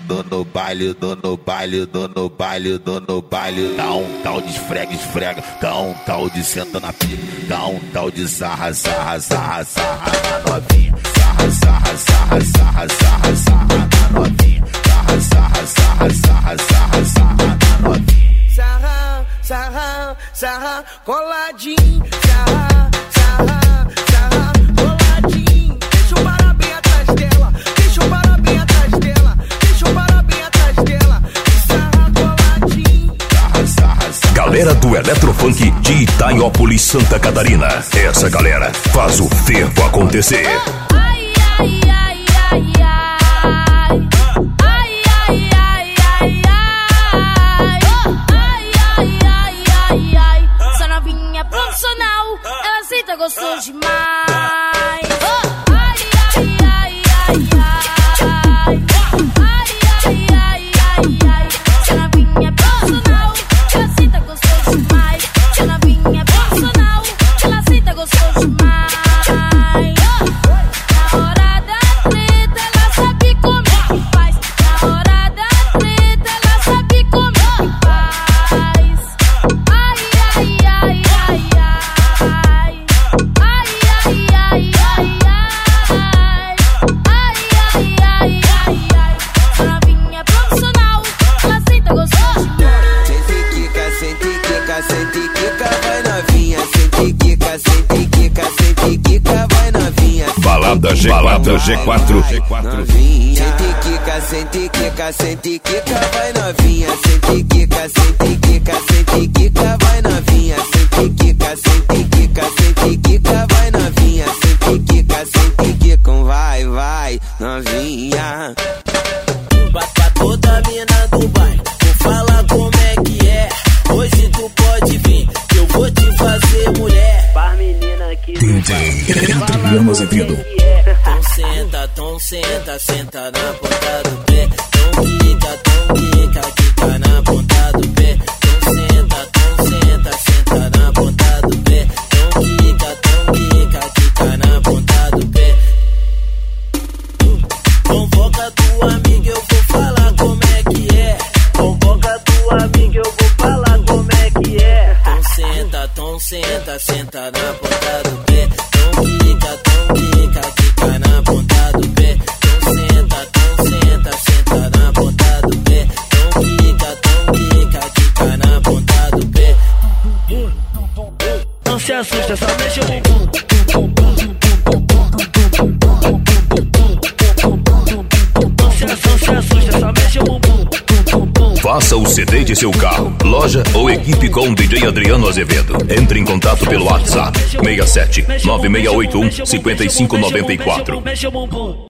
no baile, no baile, no baile, no baile. Dá um tal de esfrega, esfrega, dá um tal de senta na pica, dá um tal de sarra, sarra, sarra, sarra na novinha. Sarra, sarra, sarra, sarra, sarra, sarra na novinha. Sarra, sarra, sarra, sarra, sarra, sarra na novinha. Sarra, sarra, sarra, coladinho. Sarra, sarra, sarra, coladinho. Deixa eu parar bem atrás dela. Deixa eu parar bem atrás dela. Deixa eu parar bem atrás dela. Sarra, coladinho. Sarra, sarra, sarra. Galera do Eletrofunk de Itaiópolis, Santa Catarina. Essa galera faz o fervo acontecer. Ai, ai, ai, ai, ai. Ai, ai, ai, ai, ai. Ai, ai, ai, ai, ai. Essa novinha é profissional, ela aceita gostoso demais. Ai, ai, ai, ai, ai. Ai, ai, ai, ai, ai. Essa novinha é profissional, ela aceita gostoso demais. Essa novinha é profissional, ela aceita gostoso demais. Na hora da treta, ela sabe como é que faz. Na hora da treta, ela sabe como é que faz. Ai, ai, ai, ai, ai. Ai, ai, ai, ai, ai. Ai, ai, ai, ai, ai. Essa novinha é profissional, ela aceita gostoso demais. Sente quica, sente quica, sente quica, vai novinha. Sente quica, sente quica, sente quica, vai novinha. Balada G4. Novinha. Sente quica, sente quica, sente quica, vai novinha. Sente quica, sente quica, sente quica, vai novinha. Sente quica, sente quica, sente quica, vai novinha. Sente quica, sente quica, vai, vai, novinha. Pra toda mina do bairro, vou falar como é que é. Hoje tu pode vir, que eu vou te fazer mulher. Para menina aqui DJ Adriano Azevedo. Então senta, senta na ponta do pé. Então quica, quica na ponta do pé. Então senta, senta na ponta do pé. Então quica na ponta do pé. Convoca tua amiga, eu vou falar como é que é. Convoca tua amiga, eu vou falar como é que é. Então senta na ponta do pé. Então quica na ponta do pé. Então senta na ponta do pé. Então quica na ponta do pé. Não se assusta, só mexe o bumbum. Não se assusta, só mexe o bumbum. Faça o CD de seu carro, loja ou equipe com DJ Adriano Azevedo. Entre em contato pelo WhatsApp 67 9681 5594.